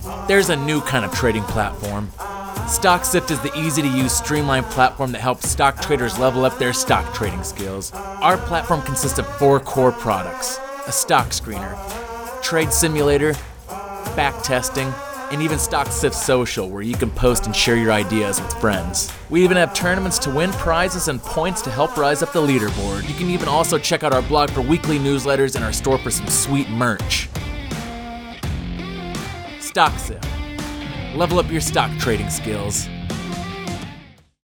There's a new kind of trading platform. StockSift is the easy-to-use, streamlined platform that helps stock traders level up their stock trading skills. Our platform consists of 4 core products: a stock screener, trade simulator, back testing, and even StockSift Social, where you can post and share your ideas with friends. We even have tournaments to win prizes and points to help rise up the leaderboard. You can even also check out our blog for weekly newsletters and our store for some sweet merch. StockSift. Level up your stock trading skills.